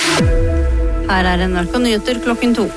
Her NRK Nyheter klokken 2.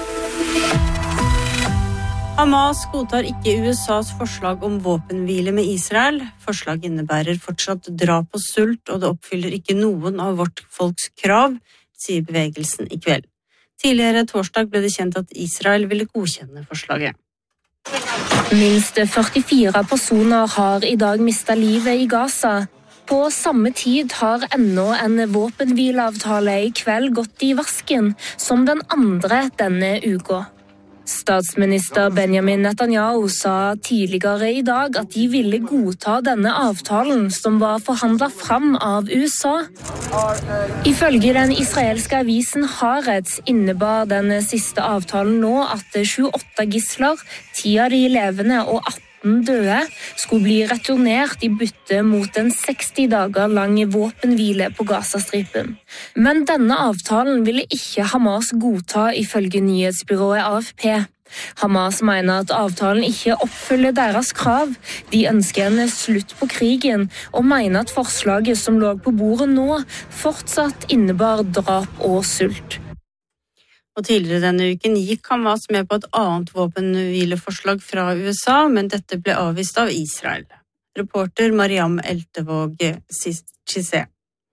Hamas godtar ikke USAs forslag om våpenhvile med Israel. Forslaget innebærer fortsatt drap og sult, og det oppfyller ikke noen av vårt folks krav, sier bevegelsen i kveld. Tidligere torsdag ble det kjent at Israel ville godkjenne forslaget. Minst 44 personer har i dag mistet livet i Gaza. På samme tid har ennå en våpenhvileavtale i kveld gått i vasken, som den andre denne uka. Statsminister Benjamin Netanyahu sa tidligere i dag at de ville godta denne avtalen som var forhandlet fram av USA. Ifølge den israelske avisen Haaretz innebar den siste avtalen nå at 28 gisler, 10 av de levende og 18 døde, skulle bli returnert i bytte mot en 60 dager lang våpenhvile på Gazastripen. Men denne avtalen ville ikke Hamas godta ifølge nyhetsbyrået AFP. Hamas mener at avtalen ikke oppfyller deres krav. De ønsker en slutt på krigen, og mener at forslaget som lå på bordet nå fortsatt innebar drap og sult. Og tidligere denne uken gikk Hamas med på et annet våpenhvileforslag fra USA, men dette ble avvist av Israel. Reporter Mariam Eltevåg Chissé.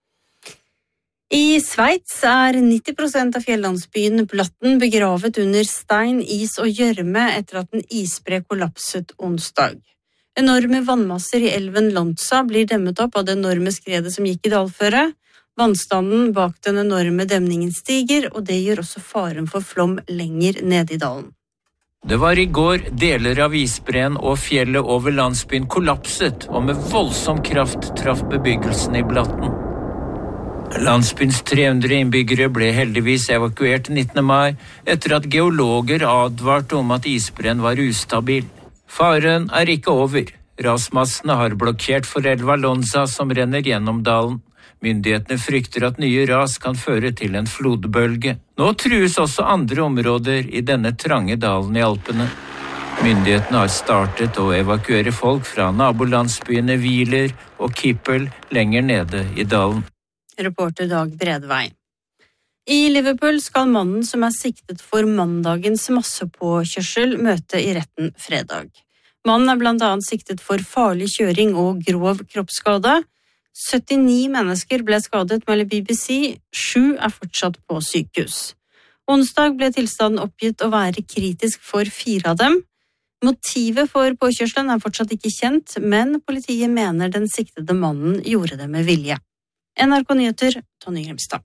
I Sveits 90% av fjellandsbyen Blatten begravet under stein, is og gjørme etter at en isbre kollapset onsdag. Enorme vannmasser i elven Lonza blir demmet opp av det enorme skredet som gikk i dalføret. Vannstanden bak den enorme demningen stiger, og det gjør også faren for flom lenger ned i dalen. Det var i går deler av isbreen og fjellet over landsbyen kollapset, og med voldsom kraft traff bebyggelsen i Blatten. Landsbyens 300 innbyggere ble heldigvis evakuert 19. mai, etter at geologer advarte om at isbreen var ustabil. Faren ikke over. Rasmassene har blokkert for elva Lonza som renner gjennom dalen. Myndighetene frykter at nye ras kan føre til en flodbølge. Nå trues også andre områder i denne trange dalen i Alpene. Myndighetene har startet å evakuere folk fra nabolandsbyene Wieler og Kippel lenger nede i dalen. Reporter Dag Bredvei. I Liverpool skal mannen som siktet for mandagens massepåkjørsel møte i retten fredag. Mannen blant annet siktet for farlig kjøring og grov kroppsskade. 79 mennesker ble skadet, melder BBC, 7 fortsatt på sykehus. Onsdag ble tilstanden oppgitt å være kritisk for 4 av dem. Motivet for påkjørselen fortsatt ikke kjent, men politiet mener den siktede mannen gjorde det med vilje. NRK Nyheter, Tonje Grimstad.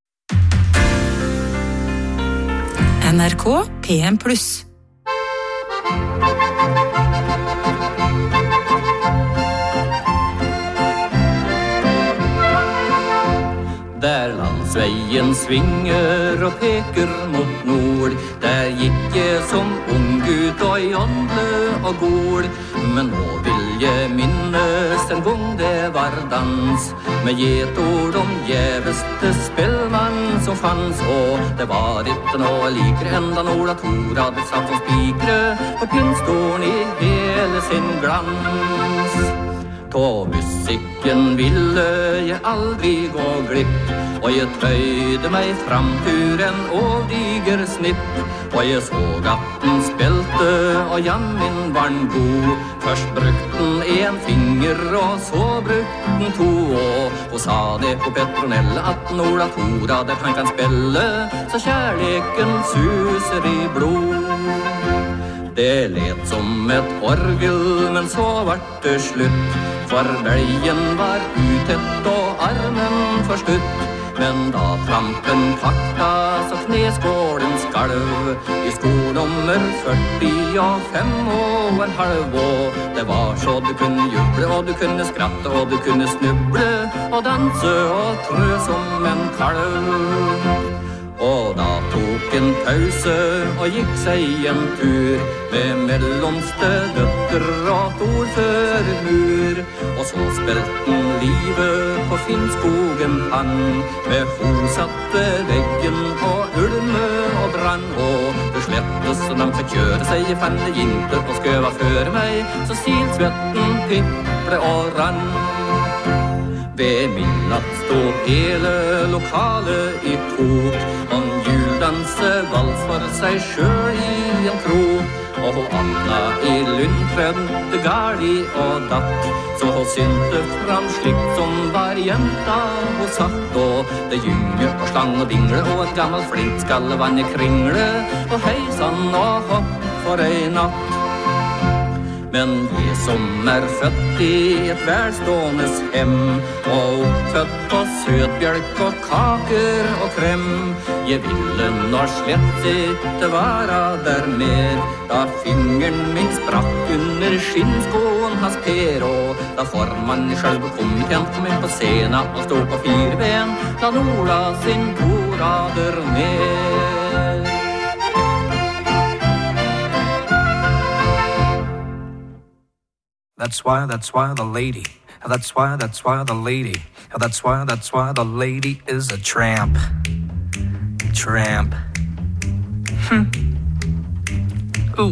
NRK PM+. Der landsveien svinger og peker mot nord, der gikk jeg som ung gutt og i ånde og gol. Men nå vil jeg minnes en gang det var dans, med gjetord om gjeveste spillmann som fanns. Og det var ikke noe likere enda Ola Tora ble satt som spikre på pinnstolen i hele sin glans. På musikken ville jeg aldri gå glipp, og jeg trøyde meg fram til en overdiger snitt. Og jeg så at den spilte, og jammen var den god. Først brukte den en finger, og så brukte den 2. Og hun sa det på Petronelle at Ola Tora der han kan spille, så kjærligheten suser i blod. Det let som et orgel, men så var det slutt, for belgen var utett og armen forstutt. Men da trampen takta, så kneskålen skalv i sko nummer 45 og en halv. Og det var så du kunne juble, og du kunne skratte, og du kunne snuble, og danse og trø som en kalv. Og da tok en pause og gikk seg en tur med mellomste døtter og ordførermur. Og så spilte den livet på Finnskogen han, med hosatte veggen og ulme og brann. Og det slettes så de fikk kjøre seg i fende jinter og skøva før meg, så silsvetten piple og rann. Ved midnatt stod hele lokalet I tok, og juldanse vals for seg selv I en krok. Og Anna I lundtrødde gali og datt, så hun synte fram slikt som var jenta hun satt. Og det gynge og slang og dingle, og en gammel flint skalle vann I kringle, og heisan og hopp for en natt. Men jeg som født I et velstående hem, og oppfødt på søtbjølk og kaker og krem, jeg ville nå slett ikke være der mer, da fingeren min sprakk under skinnskoen hans Per, og da formann I selve komiteen kom inn på scenen og stod på 4 ben, da Nola sin 2 rader ned. That's why the lady, that's why the lady, that's why the lady is a tramp. Tramp. Ooh.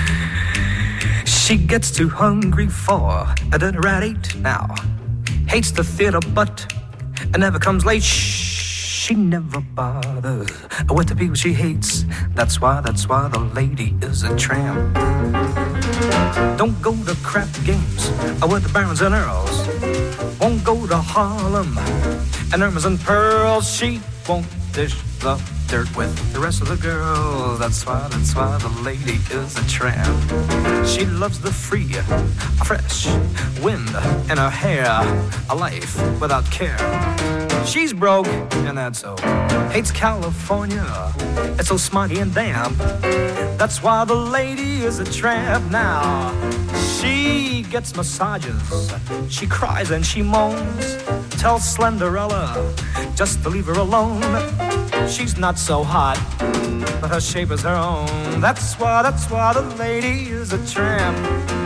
She gets too hungry for a dinner at 8 now. Hates the theater but never comes late. She never bothers with the people she hates. That's why the lady is a tramp. Don't go to crap games with the barons and earls. Won't go to Harlem and Irmas and Pearls. She won't dish the dirt with the rest of the girls. That's why the lady is a tramp. She loves the free, a fresh wind in her hair, a life without care. She's broke, and that's so. Hates California, it's so smoggy and damp. That's why the lady is a tramp now. She gets massages, she cries and she moans. Tell Slenderella just to leave her alone. She's not so hot, but her shape is her own. That's why the lady is a tramp.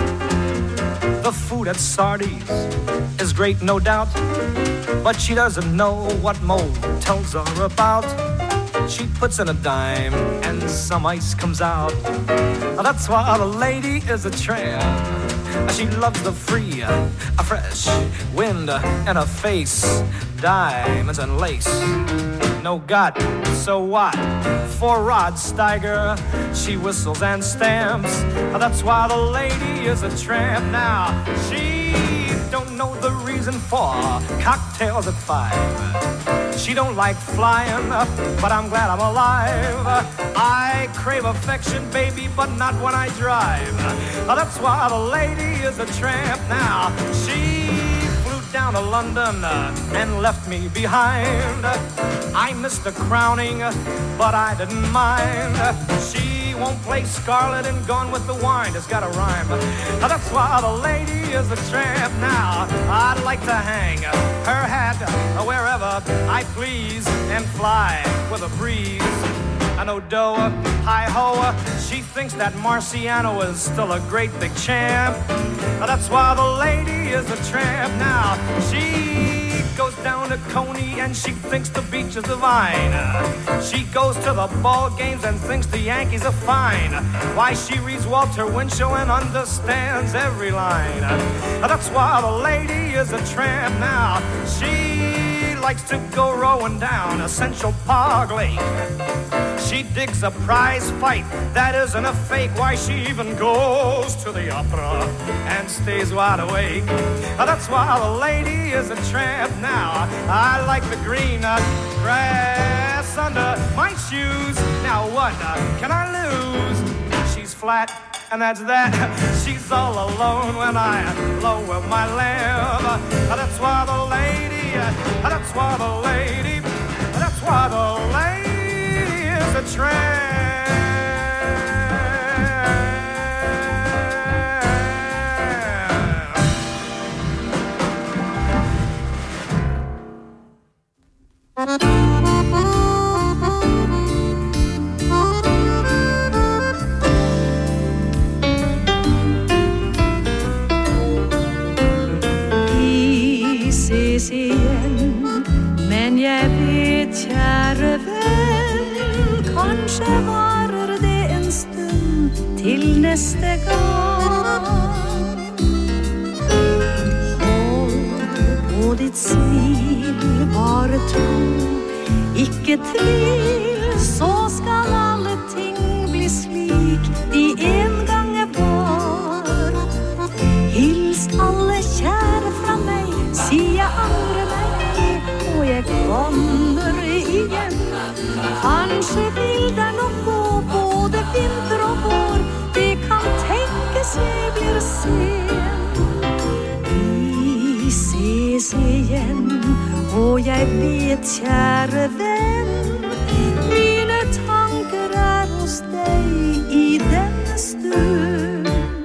The food at Sardi's is great, no doubt, but she doesn't know what mold tells her about. She puts in a dime and some ice comes out. That's why the lady is a tramp. She loves the free, a fresh wind in her face, diamonds and lace. No gut, so what? For Rod Steiger, she whistles and stamps. That's why the lady is a tramp now. She don't know the reason for cocktails at 5. She don't like flying, but I'm glad I'm alive. I crave affection, baby, but not when I drive. That's why the lady is a tramp now. She flew down to London and left me behind. I missed the crowning, but I didn't mind. She won't play Scarlet and Gone with the Wind. It's got a rhyme. That's why the lady is a tramp now. I'd like to hang her hat wherever I please and fly with a breeze. I know dough, hi-ho, she thinks that Marciano is still a great big champ. That's why the lady is a tramp now. She goes down to Coney and she thinks the beach is divine. She goes to the ball games and thinks the Yankees are fine. Why, she reads Walter Winchell and understands every line. That's why the lady is a tramp now. She likes to go rowing down Central Park Lake. She digs a prize fight that isn't a fake. Why, she even goes to the opera and stays wide awake. That's why the lady is a tramp now. I like the green grass under my shoes. Now what can I lose? She's flat, and that's that. She's all alone when I lower my lamp. That's why the lady, that's why the lady, that's why the lady is a tramp. Vi ses igen, men jeg vet, kjære venn, kanskje varer det en stund til neste gang. Hold på ditt ditt smil, bare tro, ikke tvil, så skal alle ting bli slik de en gang var. Hils alle kjære fra meg, si jeg angrer meg, og jeg kommer igjen. Kanskje vil det nok gå både vinter og vår, det kan tenkes jeg blir sen. Vi ses igjen, og jeg vet, kjære venn, mine tanker hos deg i denne stund.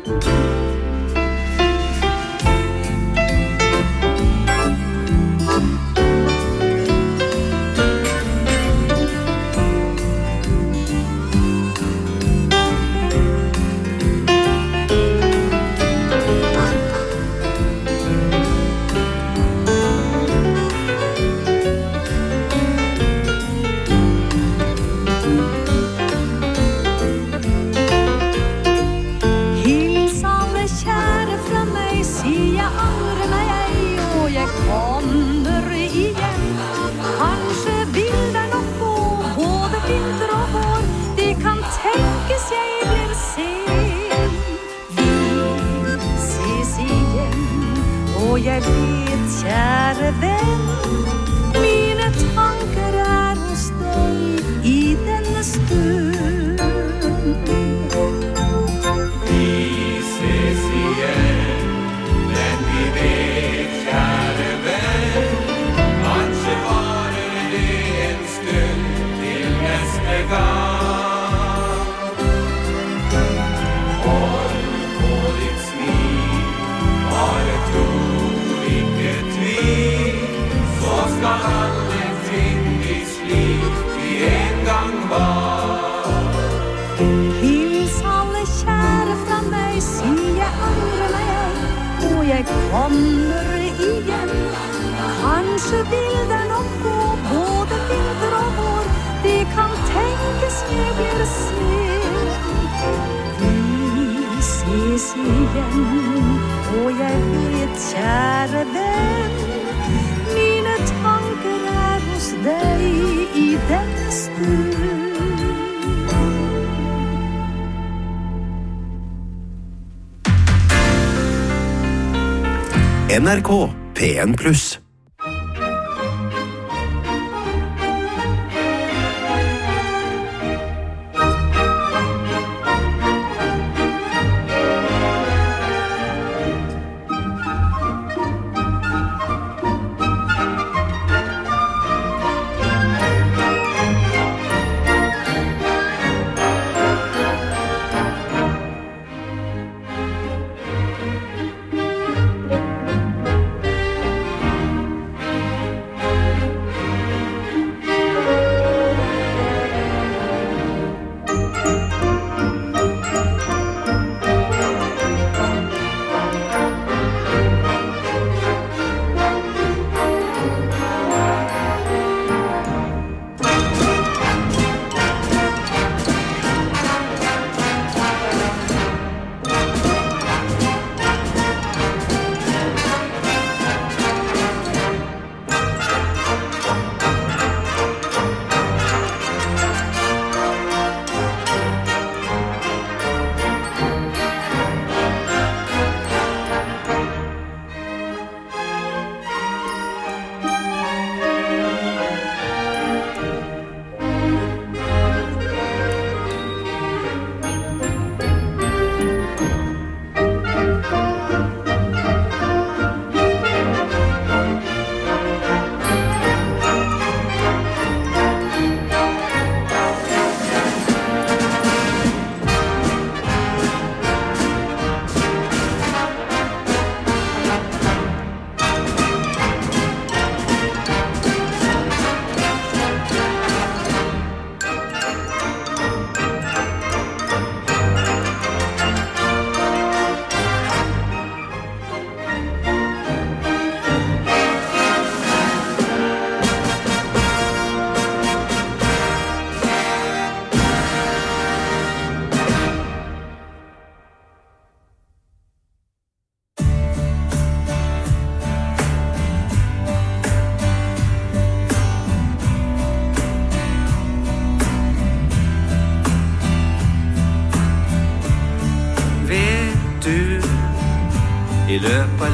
Jeg vet, kjære venn, mine tanker hos deg i denne stund. Vi ses igjen, men vi vet, kjære venn, kanskje varer det en stund til neste gang. Hold på ditt smil, bare tro, så skal alle ting bli slik de en gang var. Hils alle kjære fra meg, si jeg angrer meg, og jeg kommer igjen. Kanskje vil det nok gå både vinter og vår, det kan tenkes jeg blir sen. Vi ses igjen, og jeg vet, kjære venn, mine tanker hos deg i denne stund. NRK P1+.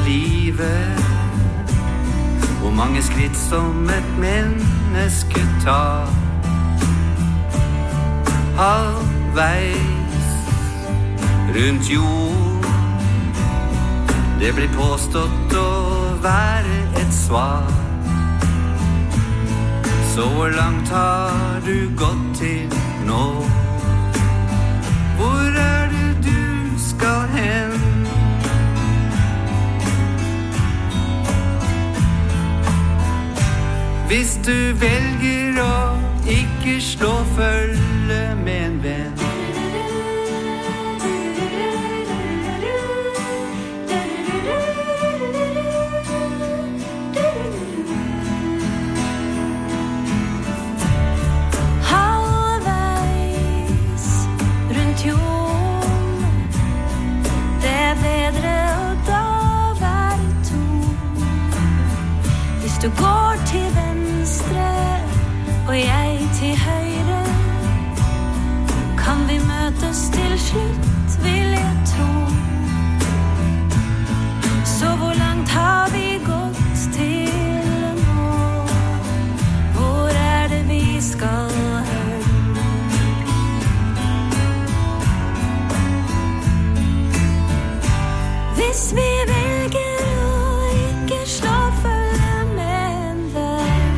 livet. Hvor mange skritt som et menneske tar. Halvveis rundt jord. Det blir påstått å være et svar. Så hvor langt har du gått til nå? Hvor det du skal hen? Hvis du velger å ikke slå følge med en venn. Halvveis rundt jorden. Det bedre å da være to. Hvis du går til venstre og jeg til høyre, kan vi møtes til slutt, vil jeg tro. Så hvor langt har vi gått til nå? Hvor det vi skal hen? Hvis vi velger å ikke slå følge med en venn.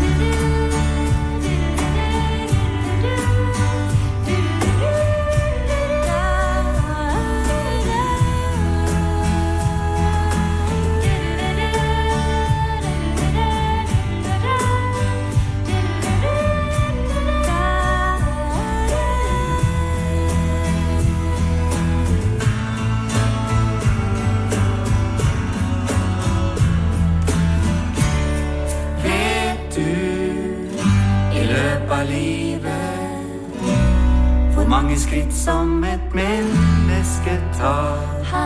Hvor mange skritt som et menneske tar.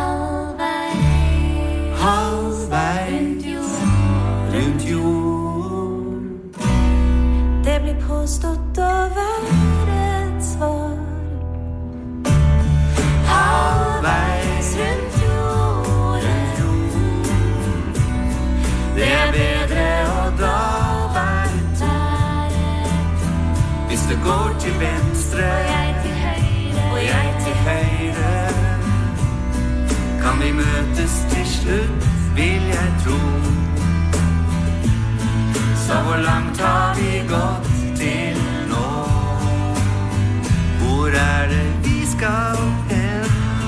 Halvveis rundt jord. Det blir påstått å være et svar. Halvveis rundt jorden. Det bedre å da være der. Hvis du går til venstre og jeg til høyre, kan vi møtes til slutt, vil jeg tro. Så hvor langt har vi gått til nå? Hvor det vi skal hen?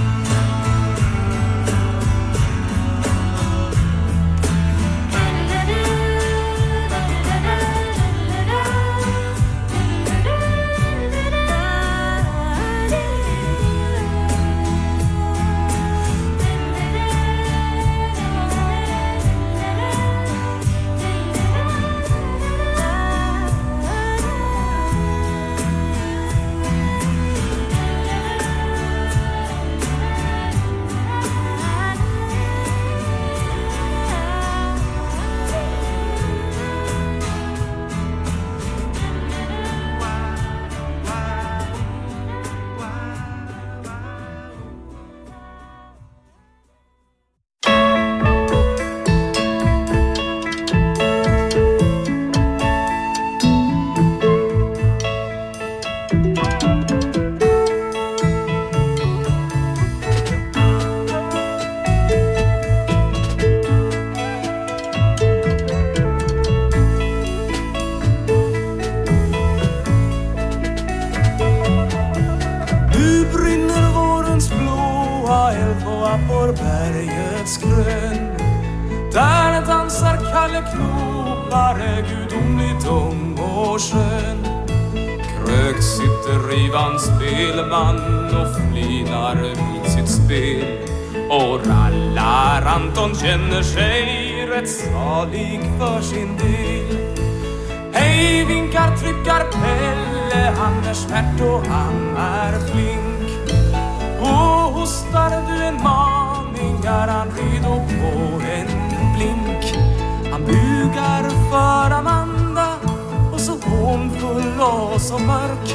Känner sig rätt salig för sin del. Hej vinkar, tryckar Pelle, han smärt och han flink. Och hostar du en maning, han redo på en blink. Han bugar för Amanda och så hånfull och så mörk.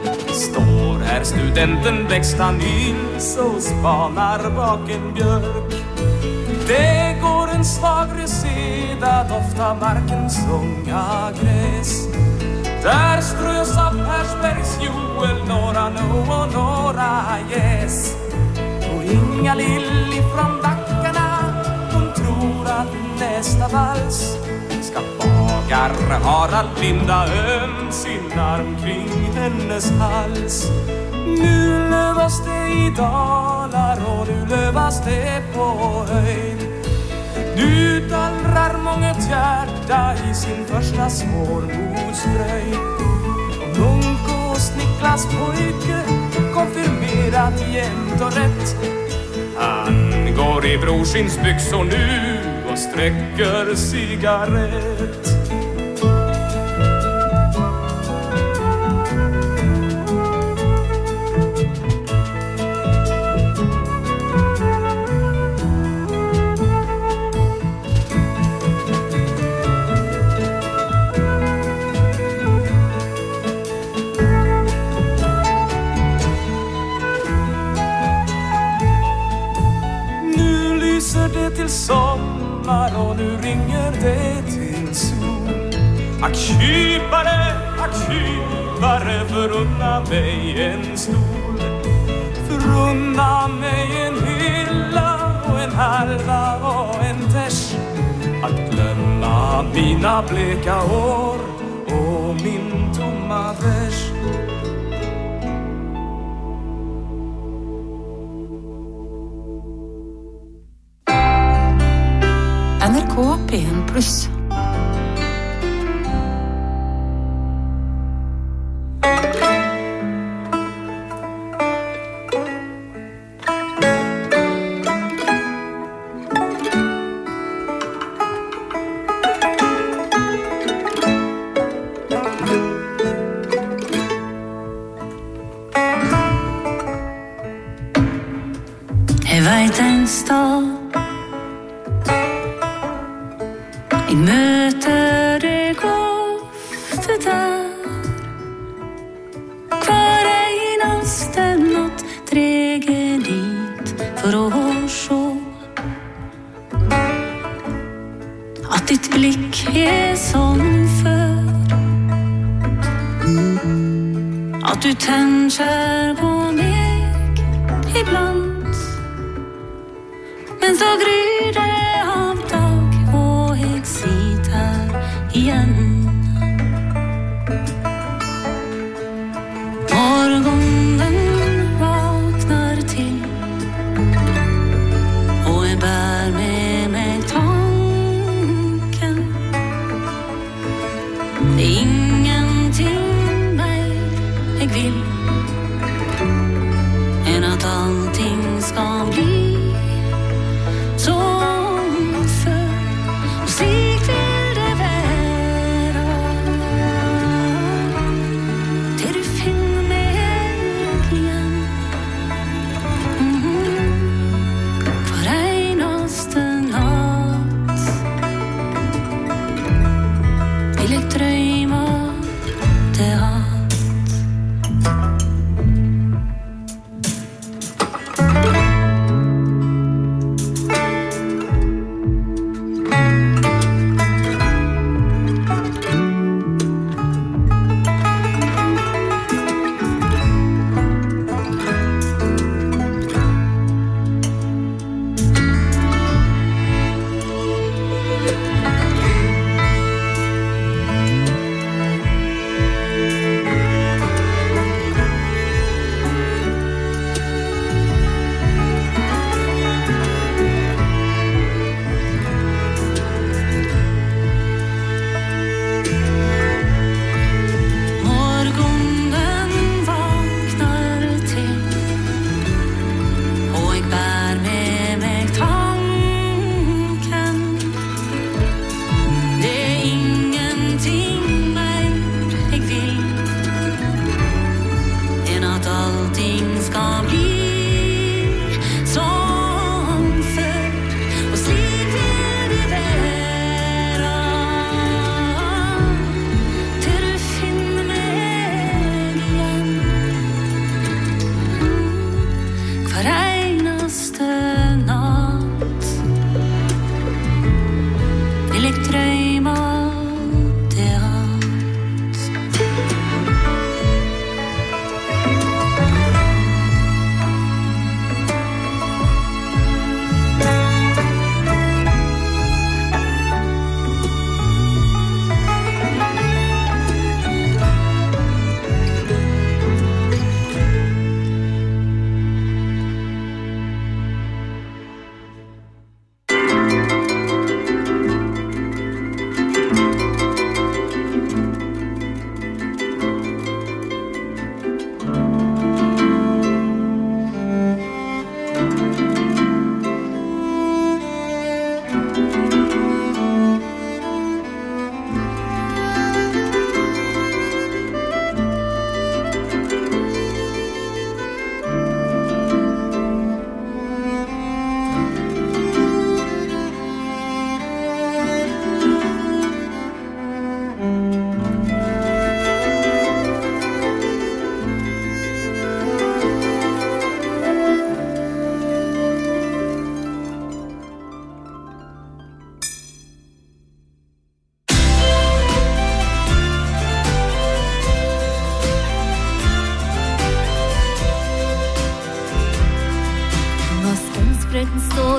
Står här studenten Bäcksta Nils och spanar bak en björk. Det går en En svag reseda doftar markens unga gräs. Där strös av Persbergs Joel några no och några yes. Och Inga Lilli från backarna, hon tror att nästa vals ska bagare Harald linda sin arm kring hennes hals. Nu lövas det i dalar och nu lövas det på höjd. Nu dallrar månget hjärta i sin första svårmodsfröjd. Och Munk och Niklas pojke konfirmerat jämt och rätt. Han går i brorsins byxor nu och sträcker cigarett. Till sommar och nu ringer det till sol. Ack kypare, förunna mig en stol. Förunna mig en hylla och en halva och en täsch. Att glömma mina bleka år och min tomma vers. NRK P1 Plus. Jeg vet en stad jeg møter deg ofte der. Hver eneste natt dreg jeg dit for å se at ditt blikk er som før. At du tenker på meg iblant, men så gryr det av dag, og jeg sitter her igjen. Morgonen vaknar til, og jeg bär med meg tanken. Det er ingenting mer jeg vil enn at allting skal bli som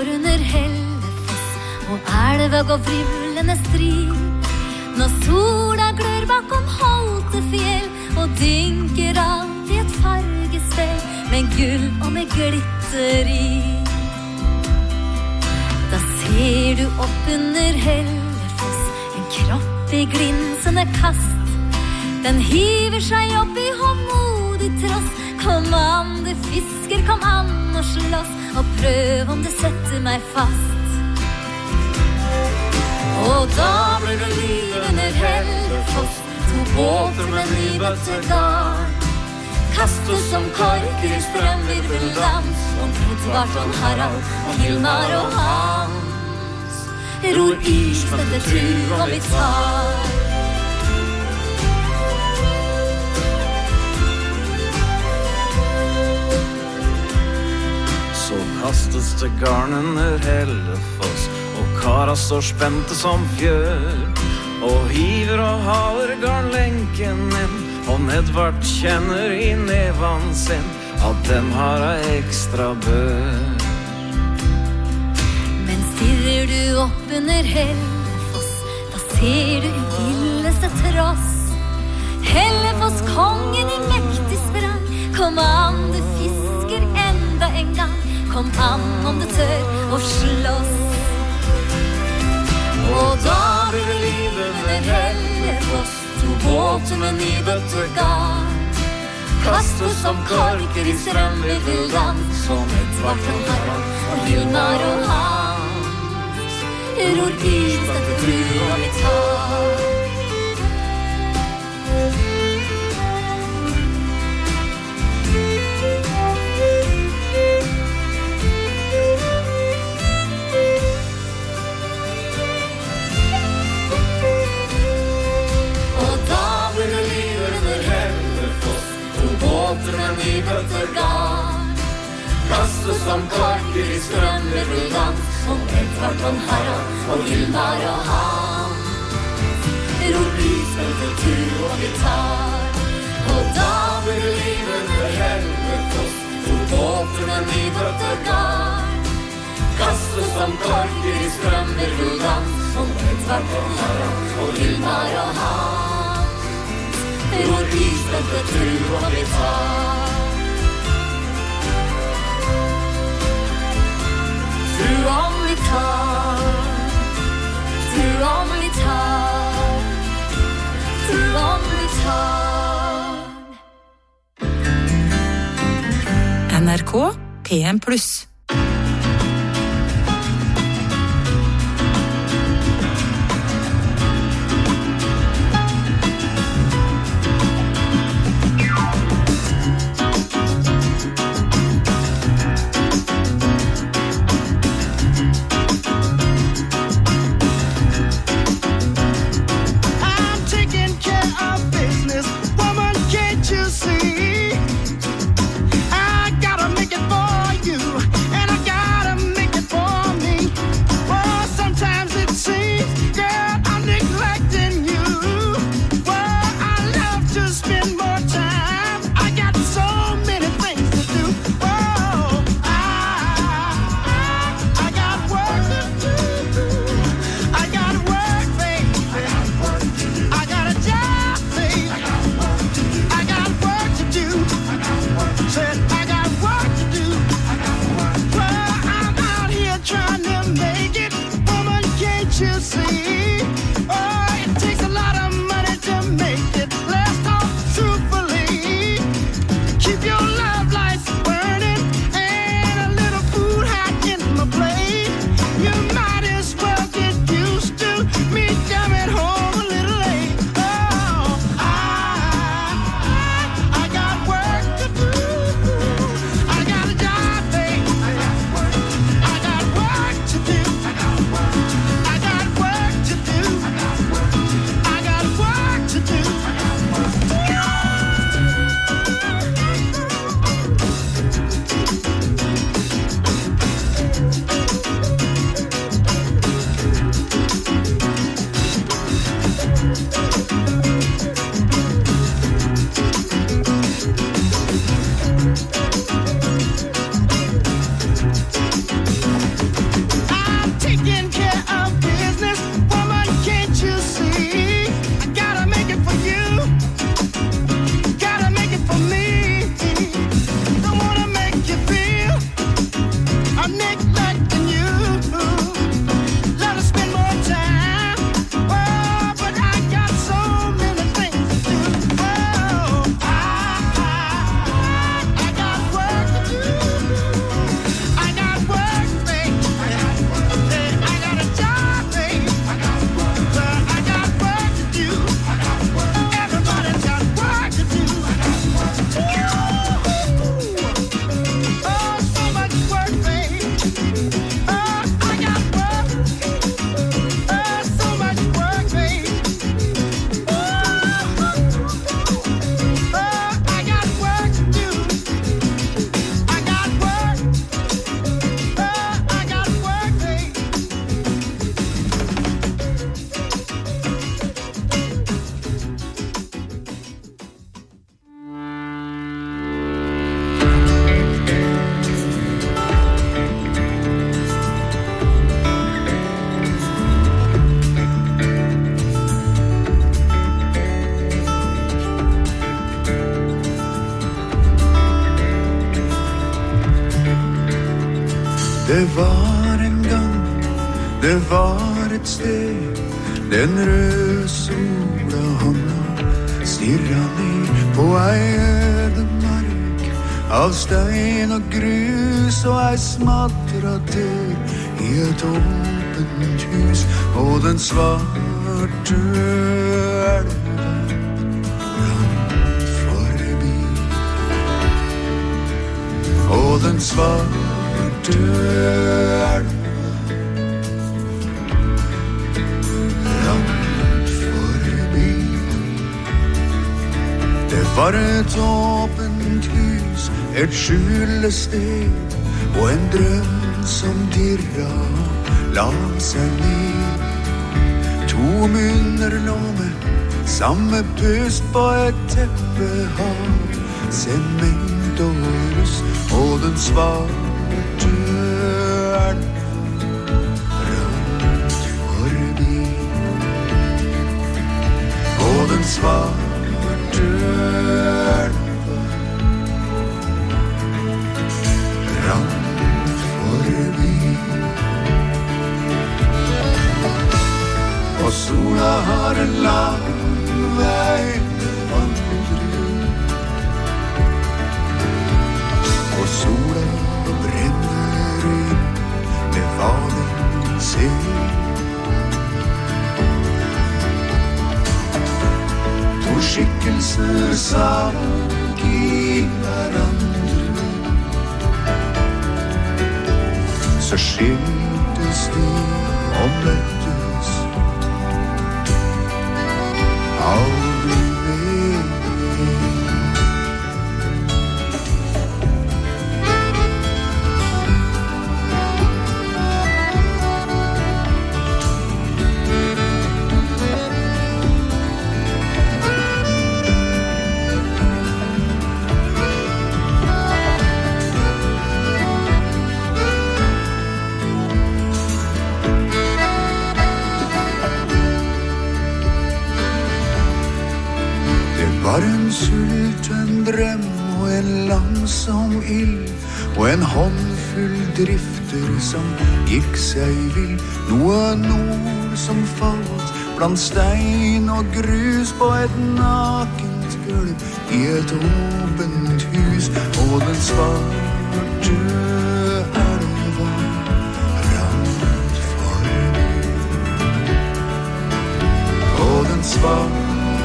går under Hellefoss, og elva går vrivlende strid. Når sola glør bakom Holtefjell, og dynker alt i et fargespill, med gull og med glitter i. Da ser du opp under Hellefoss, en kropp i glinsende kast. Den hiver seg opp i håndmodig tross. Kom an, du fisker, kom an og slåss, og prøv om du setter meg fast. Og da blir det liv under Hellefoss, to båter med nybøtte garn. Kaster som korker i strømvirveldans, og Edvard og Harald og Hilmar og Hans ror isbøtte tur og vi tar. Så kastes det garn under Hellefoss, og kara står spente som fjør, og hiver og haler garnlenken inn, og Edvard kjenner i nevan sin at den har ei ekstra bør. Men stirrer du opp under Hellefoss, da ser du villeste tross. Hellefoss, kongen i mektig sprang, kom an, du fisker enda en gang. Kom an om du tør å slåss. Og da blir det liv under Hellefoss, to båter med nybøtte garn. Kaster som korker i strømvirveldans, som Edvard og Harald og Hilmar og Hans ror isbøtte tur og vi tar. Båter med nybøtte garn, kaster som korker i strømvirveldans, som Edvard og Harald og Hilmar og Hans ror isbøtte tur og vi tar. Og da blir det liv under Hellefoss, to båter med nybøtte garn, kaster som korker i strømvirveldans, som Edvard og Harald og Hilmar og Hans ror isbøtte tur og vi tar. Tru om vi tar, tru om vi tar, tru om vi tar. NRK P1+. I gotta make it for you. Det var en gang, det var et sted, den røde sola hånda stirret ned på ei ødemark av stein og grus og ei smadret dør i et åpent hus og den svarte elven rant forbi og den svarte elven Det var et åpent hus, et skjulested og en drøm som dirra la seg ned. To munner lå med samme pust på et teppehav, sement og rust og den svarte elven rant forbi. Og den svarte rant forbi og sola har en lang vei til vandre og sola brenner inn med hva den ser skikkelser sak i hverandre så skiltes de og møttes aldri mer var en sulten drøm og en langsom ild og en håndfull drifter som gikk seg vill. Noen ord som falt blant stein og grus på et nakent gulv i et åpent hus og den svarte elva rant forbi og den svarte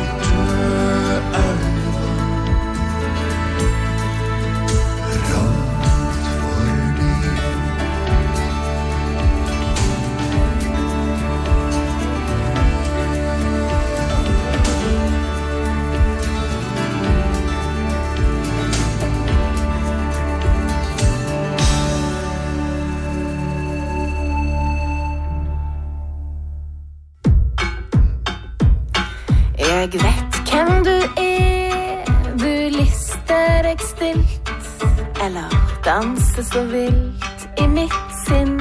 Jeg vet hvem du du lister deg stilt, eller danser så vilt i mitt sinn.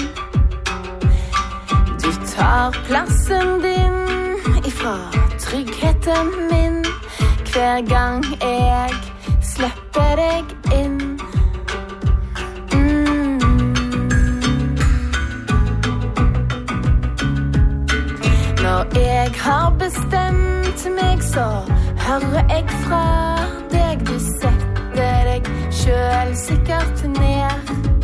Du tar plassen din ifra tryggheten min, hver gang jeg slipper deg inn. Når jeg har bestemt meg, så hører jeg fra deg. Du setter deg selv sikkert ned.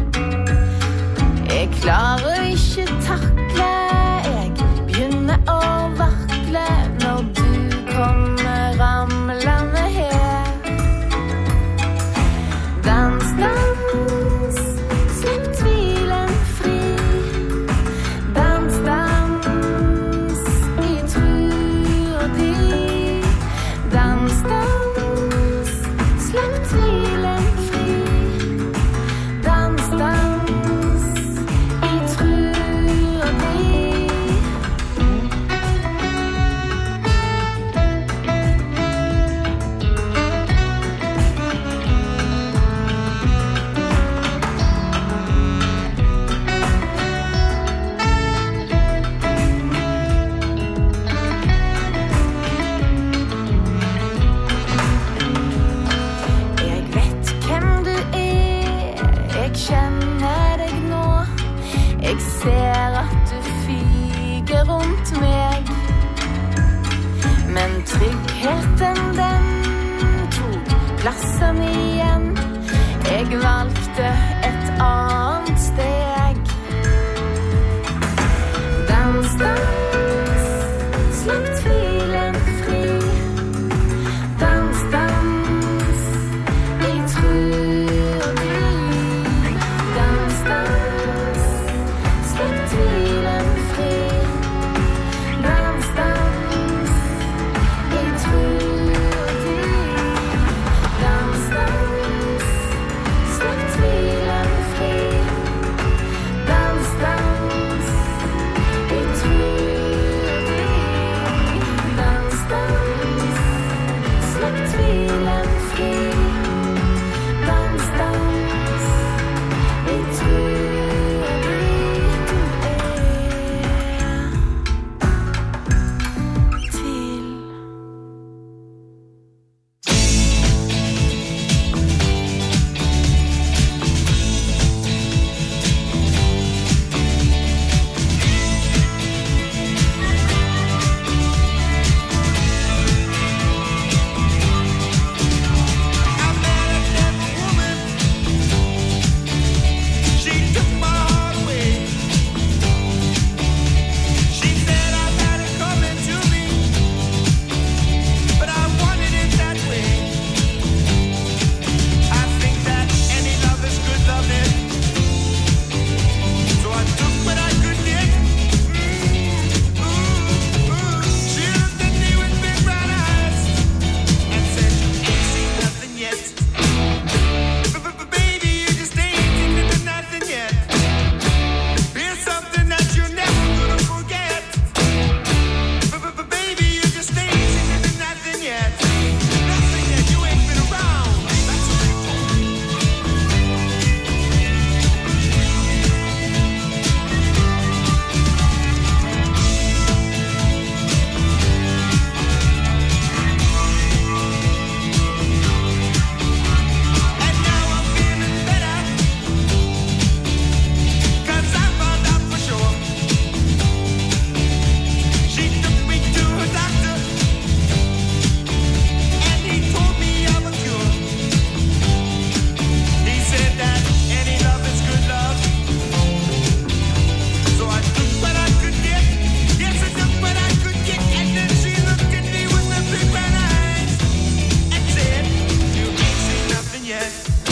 Jeg klarer ikke takle, jeg begynner å vakle når du kommer ramlende her. Dans, dans, slipp tvilen fri. Dans, dans, i tror de. Dans, dans, slipp tvilen fri. Dans, dans, i tror de. Slipp tvilen fri. Dans, dans, jeg tror du. Dans, dans, slipp tvilen fri. Dans, dans, jeg tror du. Dans, dans, slipp tvilen fri. Dans, dans, jeg tror du. Dans, dans, slipp tvilen fri. Dans, dans, jeg tror du tvil. She took my heart away. She said I had it coming to me, but I wanted it that way. I think that any love is good loving, so I took what I could get. She looked at me with big brown eyes and said, "You ain't seen nothing yet." Baby, you just ain't seen nothing yet. Here's something that you're never gonna forget. Baby, you just ain't seen nothing yet. Nothing yet, you ain't been around. That's what they told me. And now I'm feeling better, 'cause I found out for sure. She took me to her doctor, and he told me of a cure. He said that any love is good love, so I took what I could get. Yes, I took what I could get, and then she looked at me with her big brown eyes and said, "You ain't seen nothing yet.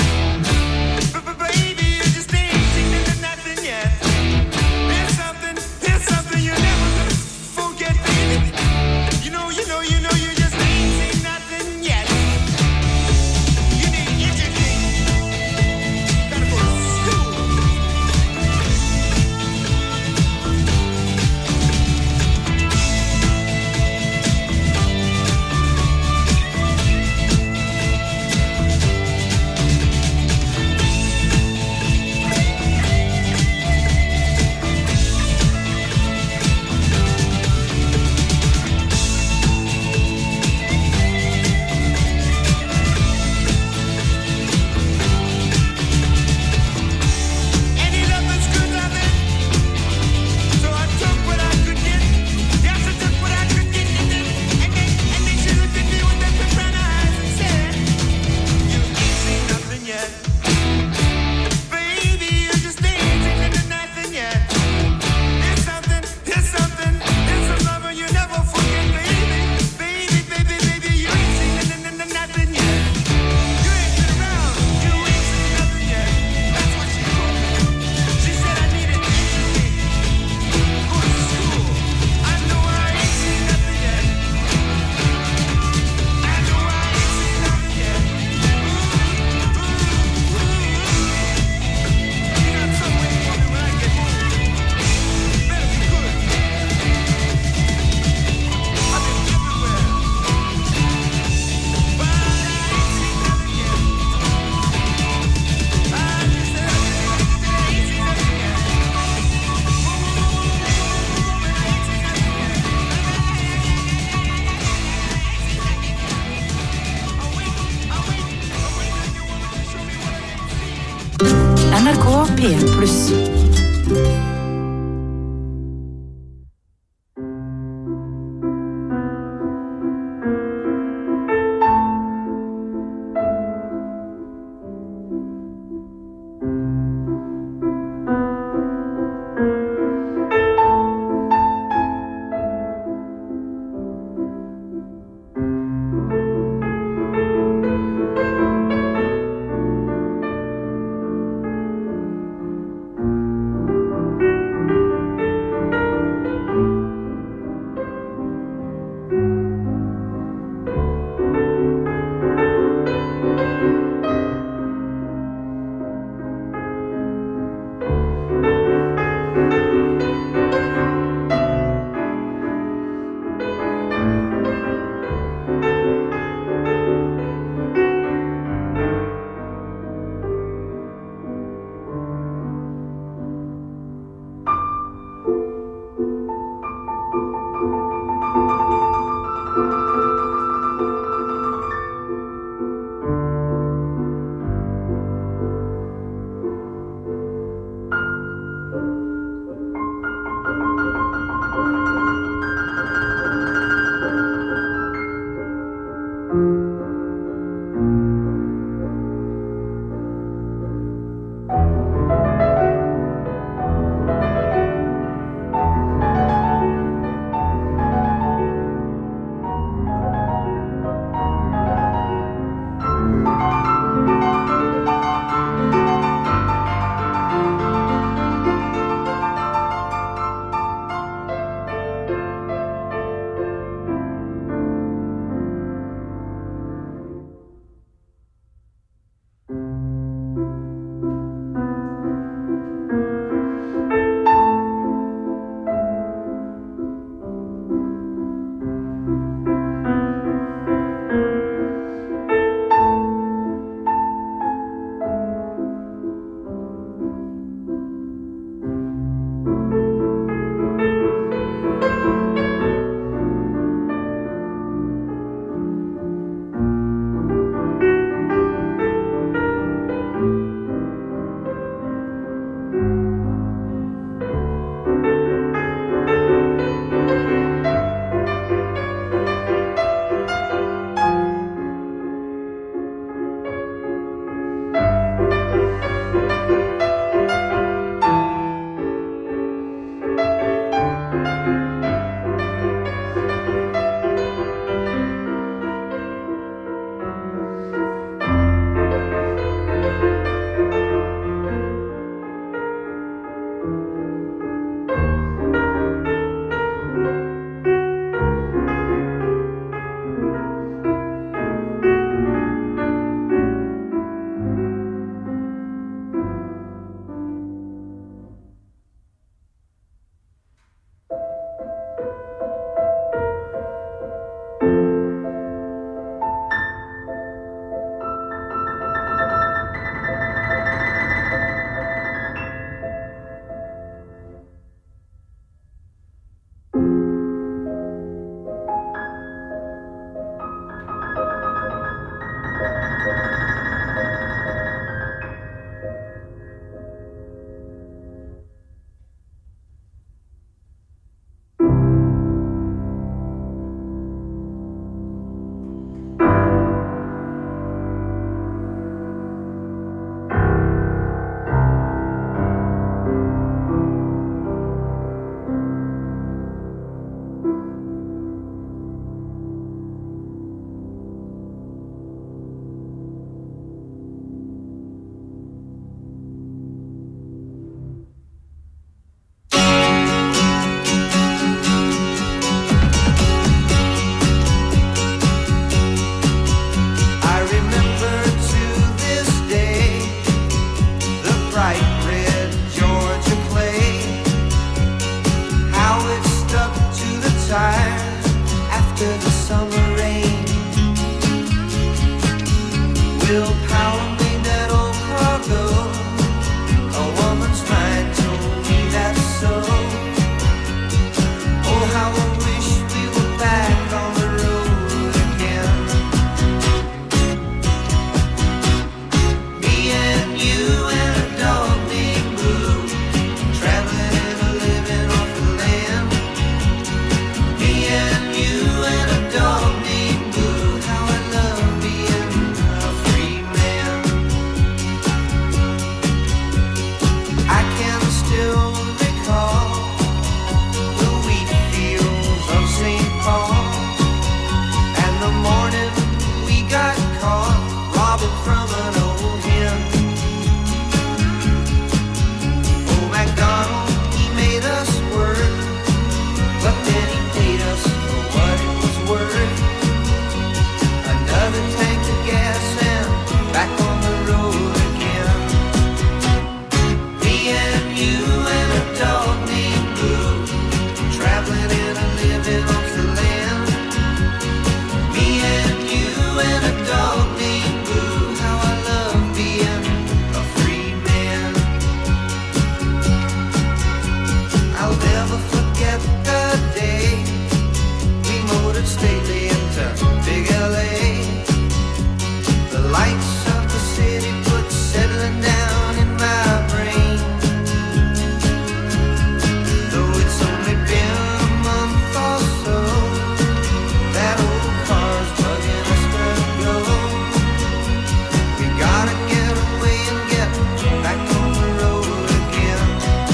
Baby, you just ain't seen nothing yet. Here's something you're never gonna forget, baby. You know, you just ain't seen nothing yet. You need education. Gotta go to school." Any love is good loving, so I took what I could get. Yes, I took what I could get, and then she looked at me with that big brown eyes and said, "You ain't seen nothing yet. Baby, you just ain't seen nothing yet. Here's something, here's some love you never forget, baby. Baby, you ain't seen nothing yet. You ain't been around, you ain't seen nothing yet." That's what she told me. She said I needed education, go to school. I know I ain't seen nothing yet. I know I ain't seen nothing yet. You got some way for me when I get home. Better be good. I've been everywhere, but I ain't seen nothing yet. I just said I ain't seen nothing yet. NRK P1+. after the summer rain. Willpower made that old car go. A woman's mind told me that's so. Oh, how I wish we were back on the road again. Me and you and a dog named Blue, traveling and a living off the land. Me and you and a dog named Blue, how I love being a free man. I can still recall the wheat fields of St. Paul, and the morning we got caught robbing from an old hen. Oh, MacDonald, he made us work, but then he paid us for what it was worth. Another tank of gas and back on the road again. Me and you and a dog named Blue, traveling and a living off the land. Me and you and a dog named Blue, how I love being a free man. I'll never forget the day we motored stately into Big LA. The lights of the city put settling down in my brain. Though it's only been a month or so, that old car's bugging us to go. We gotta get away and get back on the road again.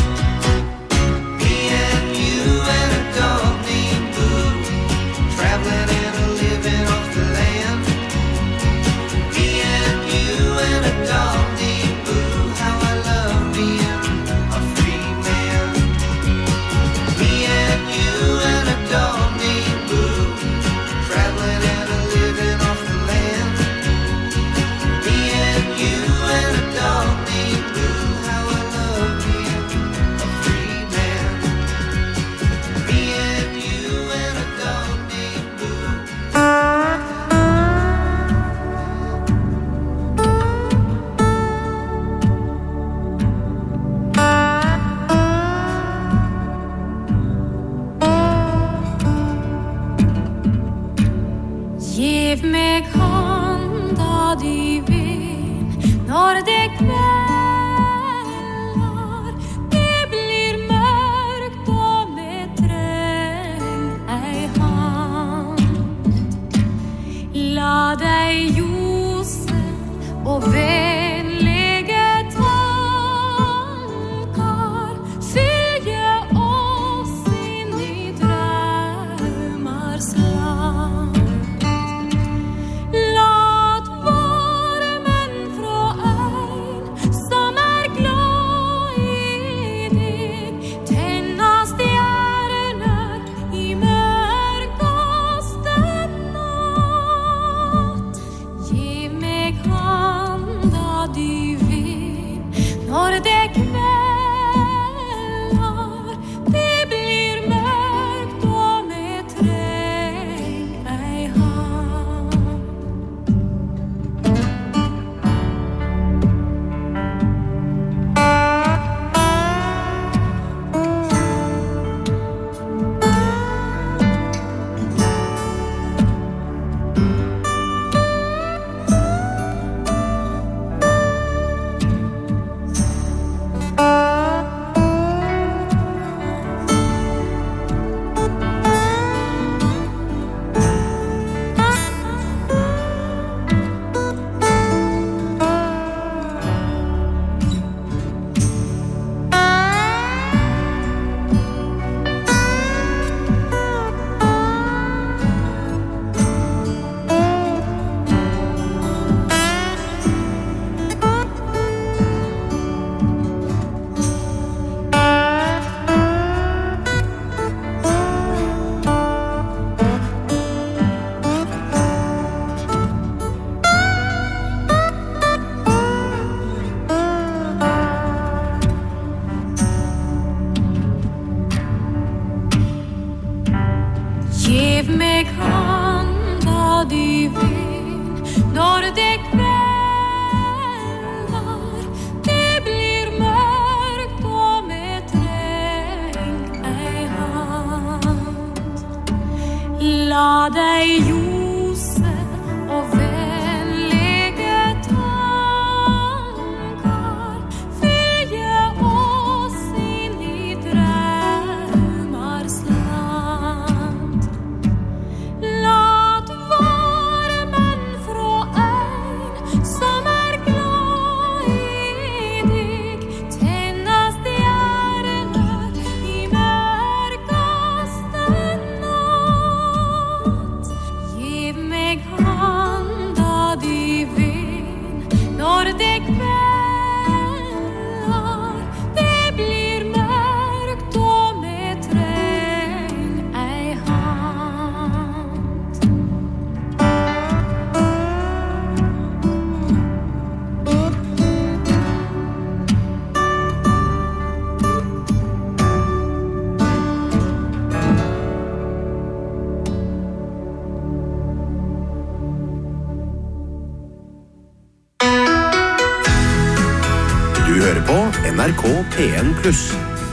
Me and you and a dog named Blue, traveling and a living off the land. Me and you and a dog named Blue, how I love being a free man. Me and you and a dog named Blue, traveling and a living off the land. Me and you and a dog named Blue, how I love being a free man. Me and you and a dog named Blue. Giv meg handa di vil når det kvelder. Det blir mørkt og vi treng ei hand. La deg ljose og vennlige tankar fylje oss inn i drømmars land. Lat varmen fra ein som glad i deg tenna stjerner i mørkaste natt. Giv meg handa La deg ljose og vennlige tankar fylje oss inn I drømmars land. Lat varmen fra øyn som glad I deg tennes stjerne I mørkaste natt. Giv meg handa di vin når det kvelder. Det blir mørkt og vi treng ei hand. Du hører på NRK P1+.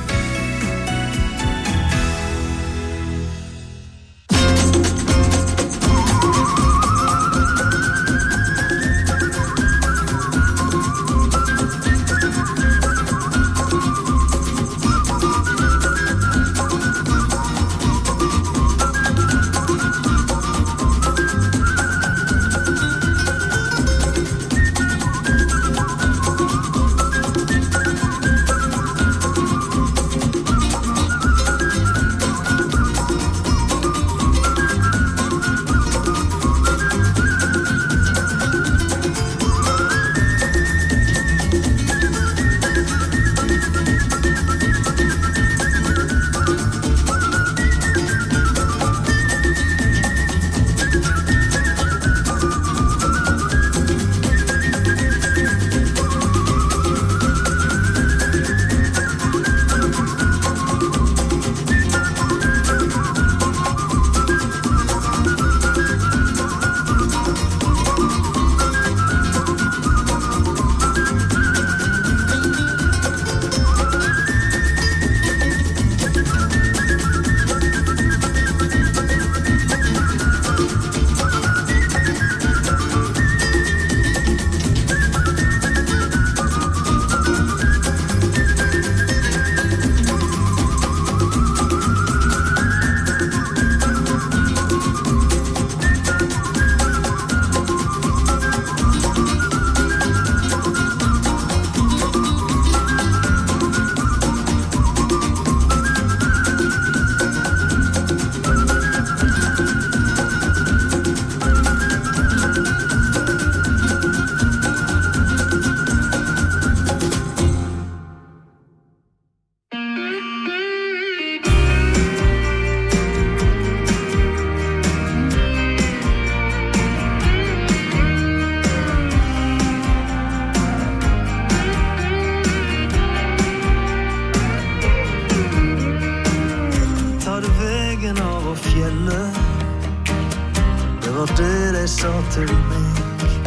til meg.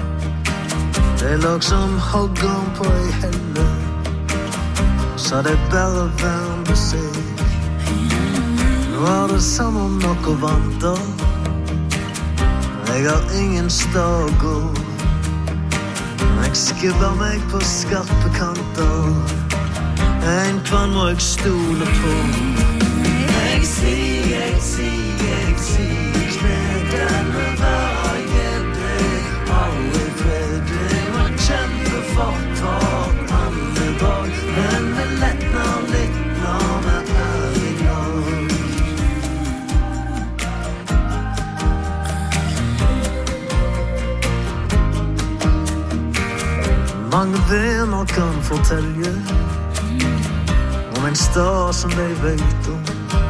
Det låg som hoggorm på ei helle, så det bare vende seg. Nå det som om noe vanter, jeg har ingen sted å gå. Jeg skubber meg på skarpe kanter, en kvann må jeg stole på. Jeg sier, knedene veien deg, alle fredag, man kjemper for tatt alle dag, men det lettner litt når vi I lag. Mange venner kan fortelle om en stad som de vet om.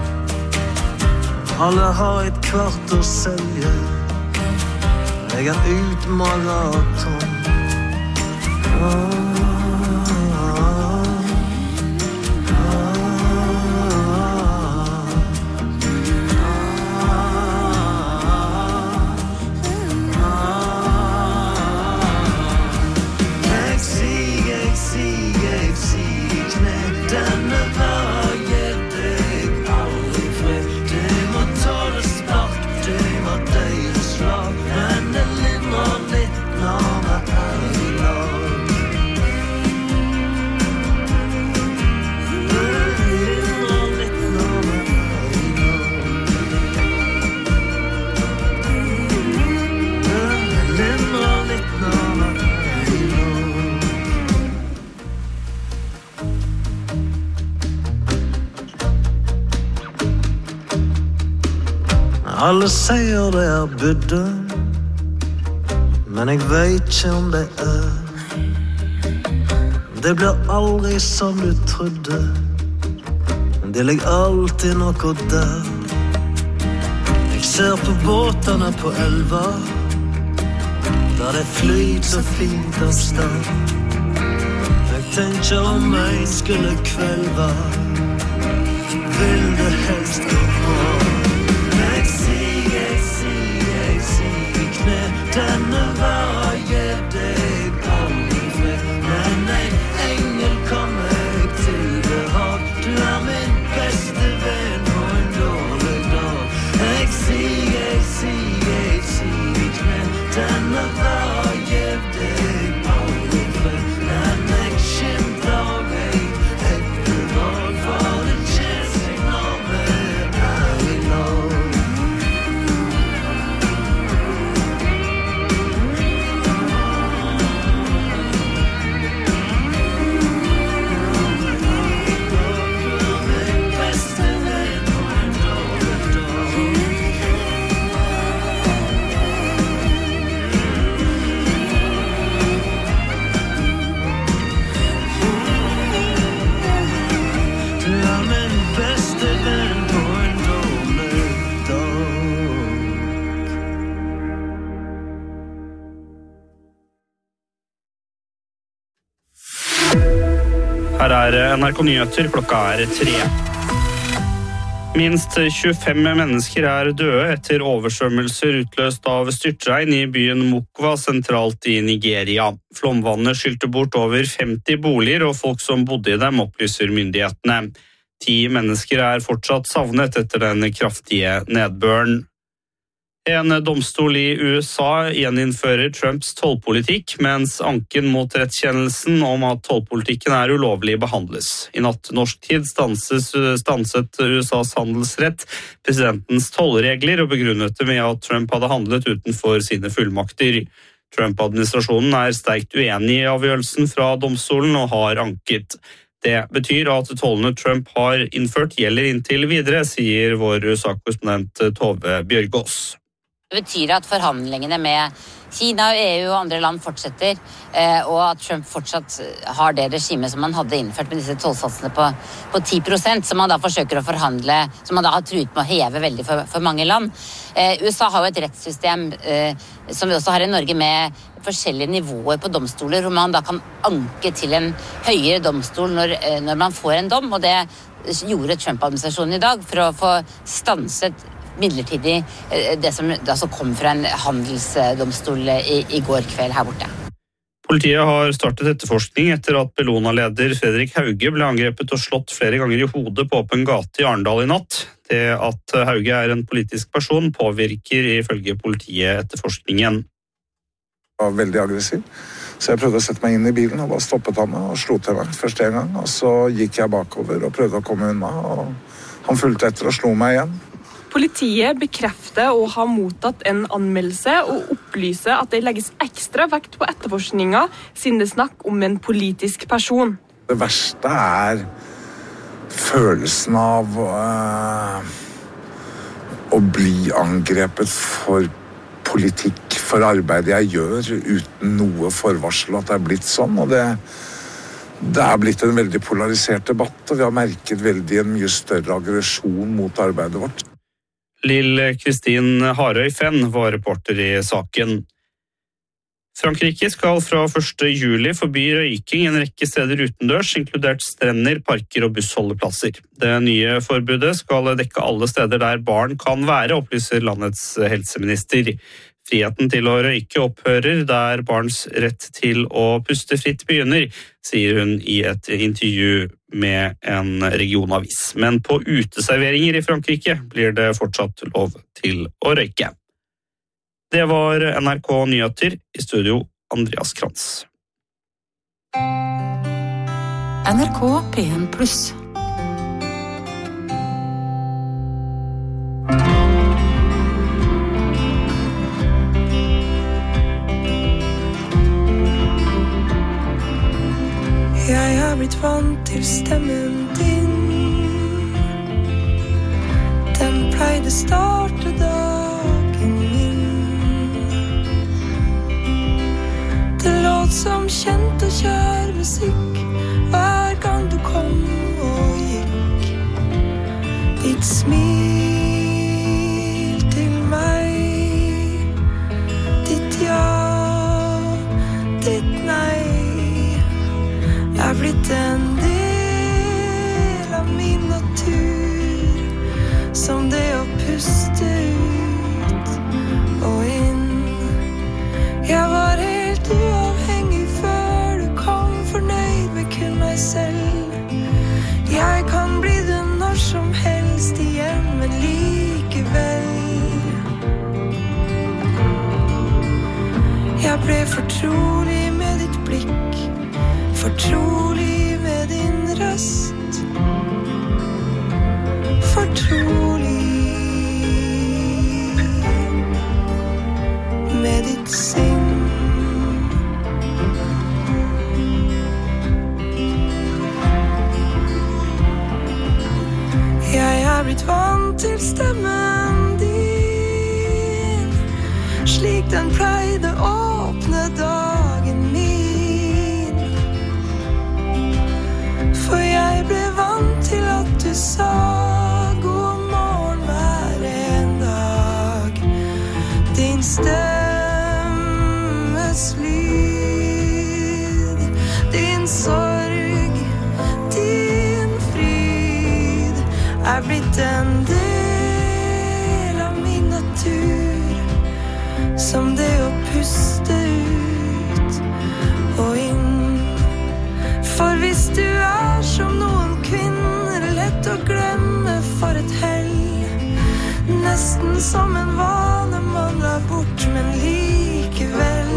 Alle har et kvart å selge, jeg utmalet og tom. Denne veien deg aldri fred, det må ta det spark, det må Alle sier det bydde, men jeg vet ikke om det Det blir aldri som du trodde, men det ligger alltid noe der. Jeg ser på båtene på elva, der det flyter så fint av sted. Jeg tenker om jeg skulle kvelva, vil det helst gå bra. Jeg sier i kne, denne var jeg deg aldri fred. Men en engel kom jeg til behag, du min beste venn på en dårlig dag. Jeg sier i kne, denne var jeg deg aldri fred. Men jeg skimter av meg ekte dag, for det kjennes jeg når vi i lag. Her NRK Nyheter, klokka 3. Minst 25 mennesker døde etter oversvømmelser utløst av styrtregn i byen Mokwa sentralt i Nigeria. Flomvannet skylte bort over 50 boliger og folk som bodde i dem, opplyser myndighetene. 10 mennesker fortsatt savnet etter den kraftige nedbøren. En domstol i USA gjeninnfører Trumps tollpolitikk, mens anken mot rettskjennelsen om at tollpolitikken ulovlig behandles. I natt norsk tid stanset USAs handelsrett presidentens tollregler og begrunnet det med at Trump hadde handlet utenfor sine fullmakter. Trump-administrasjonen sterkt uenig i avgjørelsen fra domstolen og har anket. Det betyr at tollene Trump har innført gjelder inntil videre, sier vår USA-korrespondent Tove Bjørgaas. Det betyr at forhandlingene med Kina og EU og andre land fortsetter, og at Trump fortsatt har det regimet som han hadde innført med disse tollsatsene på 10%, som han da forsøker å forhandle, som han da har truet med å heve veldig for mange land. USA har jo et rettssystem som vi også har i Norge med forskjellige nivåer på domstoler, hvor man da kan anke til en høyere domstol når man får en dom, og det gjorde Trump-administrasjonen i dag for å få stanset midlertidig det som kom fra en handelsdomstol i går kveld her borte. Politiet har startet etterforskning etter at Bellona-leder Fredrik Hauge ble angrepet og slått flere ganger i hodet på åpen gate i Arendal i natt. Det at Hauge en politisk person påvirker ifølge politiet etterforskningen. Jeg var veldig aggressiv, så jeg prøvde å sette meg inn i bilen og da stoppet han og slo til meg først en gang. Og så gikk jeg bakover og prøvde å komme unna, og han fulgte etter og slo meg igjen. Politiet bekrefter å ha mottatt en anmeldelse og opplyser at det legges ekstra vekt på etterforskninga siden det snakk om en politisk person. Det verste følelsen av å bli angrepet for politikk, for arbeidet jeg gjør, uten noe forvarsel at det blitt sånn. Og det blitt en veldig polarisert debatt, og vi har merket veldig en mye større aggresjon mot arbeidet vårt. Lill Kristin Harøy Fenn var reporter i saken. Frankrike skal fra 1. juli forby røyking en rekke steder utendørs, inkludert strender, parker og bussholdeplasser. Det nye forbudet skal dekke alle steder der barn kan være, opplyser landets helseminister. Friheten til å røyke opphører der barns rett til å puste fritt begynner, sier hun i et intervju med en regionavis. Men på uteserveringer i Frankrike blir det fortsatt lov til å røyke. Det var NRK Nyheter, i studio Andreas Krantz. NRK P1+. Jeg har blitt vant til stemmen din. Den pleide starte da kjær musikk hver gang du kom og gikk. Ditt smil til meg, ditt ja, ditt nei, blitt en del av min natur, som det å puste ut og inn. Jeg var helt uavhengig før du kom, fornøyd med kun meg selv. Jeg kan bli det når som helst igjen, men likevel. Jeg ble fortrolig med ditt blikk, fortrolig med din røst, fortrolig med ditt sinn. Jeg blitt vant til stemmen din, slik den pleide åpne dagen min. For jeg ble vant til at du sa god morgen hver en dag. Din stemmes lyd, din sorg, din fryd blitt en del av min natur, som det å puste ut og inn. For hvis du som noen kvinner, lett å glemme for et hell, nesten som en vane man la bort, men likevel.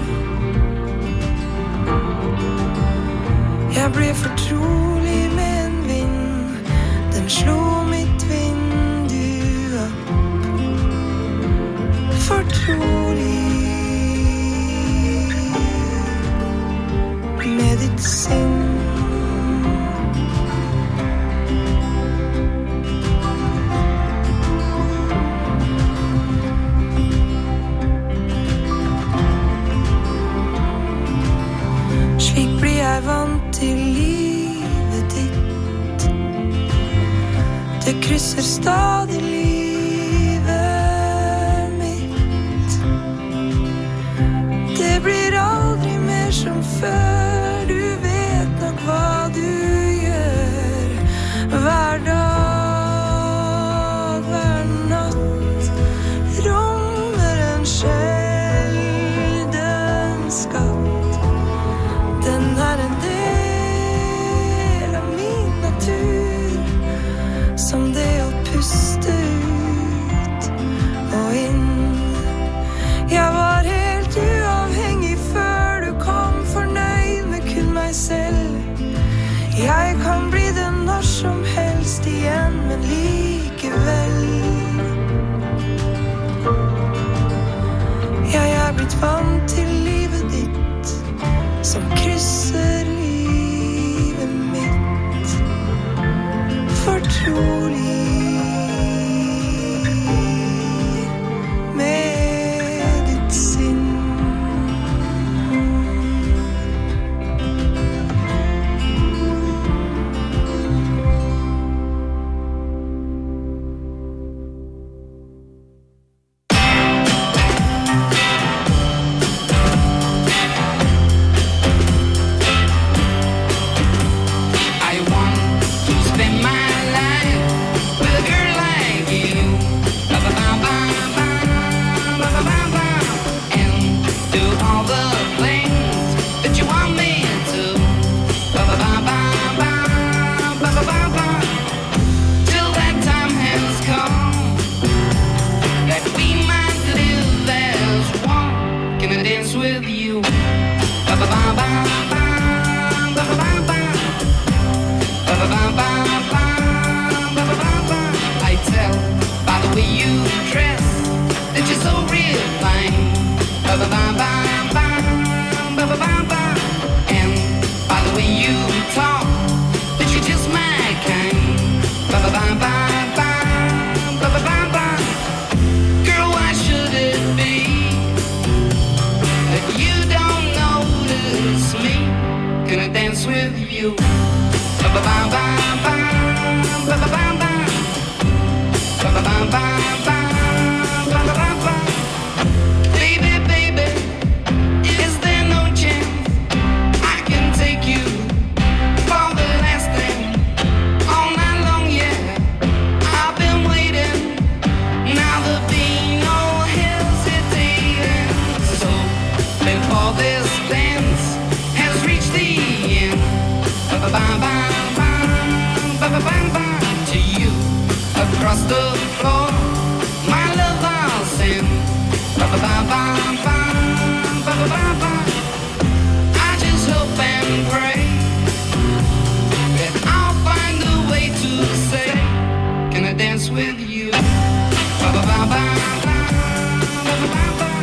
Jeg ble fortrolig med en vind, den slo mitt vindu opp, fortrolig med ditt sinn. Slik blir jeg vant til livet ditt, det krysser stadig livet mitt. Det blir aldri mer som før, du vet nok hva du gjør. Hver dag, hver natt, rommer en sjelden skatt. Den en del av min natur, som det å puste ut og inn. Jeg var helt uavhengig før du kom, fornøyd med kun meg selv. Jeg kan bli det når som helst igjen, men likevel. Jeg blitt vant til livet ditt, som krysser livet mitt, fortrolig med ditt sinn. Me the floor. My love I'll send. Ba-ba-ba-ba-ba, ba-ba-ba-ba. I just hope and pray that I'll find a way to say, can I dance with you? Ba-ba-ba-ba, ba-ba-ba-ba.